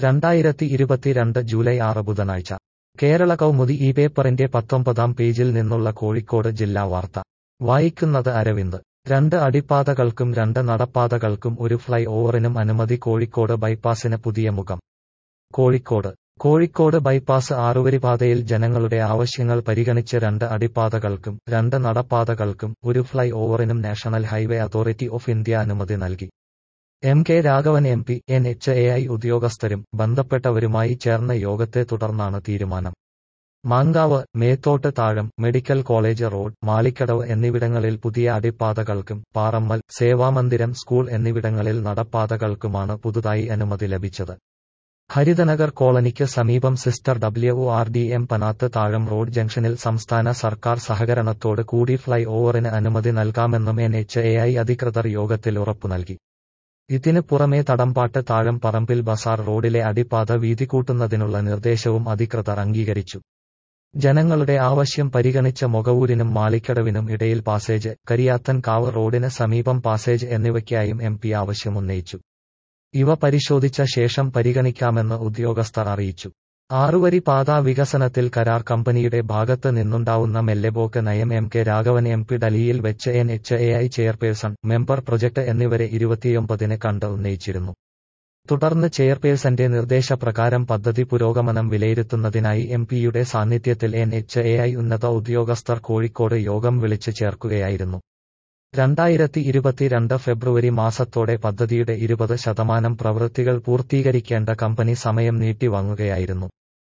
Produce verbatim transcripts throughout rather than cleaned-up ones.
രണ്ടായിരത്തി ഇരുപത്തിരണ്ട് ജൂലൈ ആറ് ബുധനാഴ്ച കേരള കൗമുദി ഈ പേപ്പറിന്റെ പത്തൊമ്പതാം പേജിൽ നിന്നുള്ള കോഴിക്കോട് ജില്ലാ വാർത്ത വായിക്കുന്നത് അരവിന്ദ്. രണ്ട് അടിപ്പാതകൾക്കും രണ്ട് നടപ്പാതകൾക്കും ഒരു ഫ്ലൈ ഓവറിനും അനുമതി. കോഴിക്കോട് ബൈപ്പാസിന് പുതിയ മുഖം. കോഴിക്കോട് കോഴിക്കോട് ബൈപ്പാസ് ആറുവരിപാതയിൽ ജനങ്ങളുടെ ആവശ്യങ്ങൾ പരിഗണിച്ച് രണ്ട് അടിപ്പാതകൾക്കും രണ്ട് നടപ്പാതകൾക്കും ഒരു ഫ്ലൈ ഓവറിനും National Highway Authority of India അനുമതി നൽകി. M K Raghavan M P, N H A I ഉദ്യോഗസ്ഥരും ബന്ധപ്പെട്ടവരുമായി ചേർന്ന യോഗത്തെ തുടർന്നാണ് തീരുമാനം. Mankavu, Methottu Thazham, medical college road, Malikkadavu എന്നിവിടങ്ങളിൽ പുതിയ അടിപ്പാതകൾക്കും പാറമ്മൽ, സേവാമന്ദിരം സ്കൂൾ എന്നിവിടങ്ങളിൽ നടപ്പാതകൾക്കുമാണ് പുതുതായി അനുമതി ലഭിച്ചത്. ഹരിതനഗർ കോളനിക്ക് സമീപം sister W R D M Panathu Thazham road ജംഗ്ഷനിൽ സംസ്ഥാന സർക്കാർ സഹകരണത്തോട് കൂടി ഫ്ലൈ ഓവറിന് അനുമതി നൽകാമെന്നും എൻ എച്ച് എ ഐ അധികൃതർ യോഗത്തിൽ ഉറപ്പു നൽകി. ഇതിന് പുറമെ തടമ്പാട്ട് താഴം പറമ്പിൽ ബസാർ റോഡിലെ അടിപ്പാത വീതി കൂട്ടുന്നതിനുള്ള നിർദ്ദേശവും അധികൃതർ അംഗീകരിച്ചു. ജനങ്ങളുടെ ആവശ്യം പരിഗണിച്ച മൊകവൂരിനും മാളിക്കടവിനും ഇടയിൽ പാസേജ്, കരിയാത്തൻ കാവ് റോഡിന് സമീപം പാസേജ് എന്നിവയ്ക്കായും എം പി ആവശ്യമുന്നയിച്ചു. ഇവ പരിശോധിച്ച ശേഷം പരിഗണിക്കാമെന്ന് ഉദ്യോഗസ്ഥർ അറിയിച്ചു. ആറുവരി പാതാ വികസനത്തിൽ കരാർ കമ്പനിയുടെ ഭാഗത്ത് നിന്നുണ്ടാവുന്ന മെല്ലെപോക്ക് നയം M K Raghavan M P ഡൽഹിയിൽ വെച്ച് N H A I chairperson, member project എന്നിവരെ ഇരുപത്തിയൊമ്പതിന് കണ്ട് ഉന്നയിച്ചിരുന്നു. തുടർന്ന് ചെയർപേഴ്സന്റെ നിർദ്ദേശപ്രകാരം പദ്ധതി പുരോഗമനം വിലയിരുത്തുന്നതിനായി എം പിയുടെ സാന്നിധ്യത്തിൽ എൻ എച്ച് എ ഐ ഉന്നത ഉദ്യോഗസ്ഥർ കോഴിക്കോട് യോഗം വിളിച്ചു ചേർക്കുകയായിരുന്നു. രണ്ടായിരത്തി ഇരുപത്തിരണ്ട് ഫെബ്രുവരി മാസത്തോടെ പദ്ധതിയുടെ ഇരുപത് ശതമാനം പ്രവൃത്തികൾ പൂർത്തീകരിക്കേണ്ട കമ്പനി സമയം നീട്ടിവാങ്ങുകയായിരുന്നു.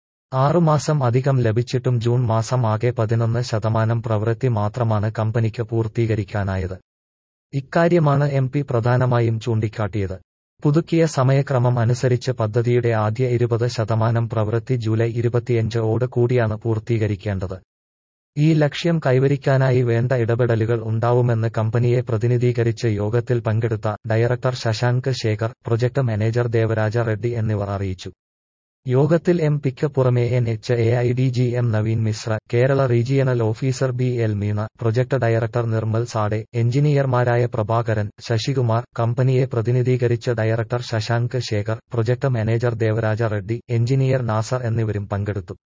ആറുമാസം അധികം ലഭിച്ചിട്ടും ജൂൺ മാസം ആകെ പതിനൊന്ന് ശതമാനം പ്രവൃത്തി മാത്രമാണ് കമ്പനിക്ക് പൂർത്തീകരിക്കാനായത്. ഇക്കാര്യമാണ് എം പി പ്രധാനമായും ചൂണ്ടിക്കാട്ടിയത്. പുതുക്കിയ സമയക്രമം അനുസരിച്ച് പദ്ധതിയുടെ ആദ്യ ഇരുപത് ശതമാനം പ്രവൃത്തി ജൂലൈ ഇരുപത്തിയഞ്ച് ഓട് കൂടിയാണ് പൂർത്തീകരിക്കേണ്ടത്. ഈ ലക്ഷ്യം കൈവരിക്കാനായി വേണ്ട ഇടപെടലുകൾ ഉണ്ടാവുമെന്ന് കമ്പനിയെ പ്രതിനിധീകരിച്ച് യോഗത്തിൽ പങ്കെടുത്ത director Shashank Shekhar, project manager Devaraja Reddy എന്നിവർ അറിയിച്ചു. യോഗത്തിൽ എം പിക്ക് പുറമെ N H A I D G M Naveen Mishra, Kerala regional officer B L Meena, project director Nirmal Sade, എഞ്ചിനീയർമാരായ പ്രഭാകരൻ, ശശികുമാർ, കമ്പനിയെ പ്രതിനിധീകരിച്ച് director Shashank Shekhar, project manager Devaraja Reddy, engineer Nasar എന്നിവരും പങ്കെടുത്തു.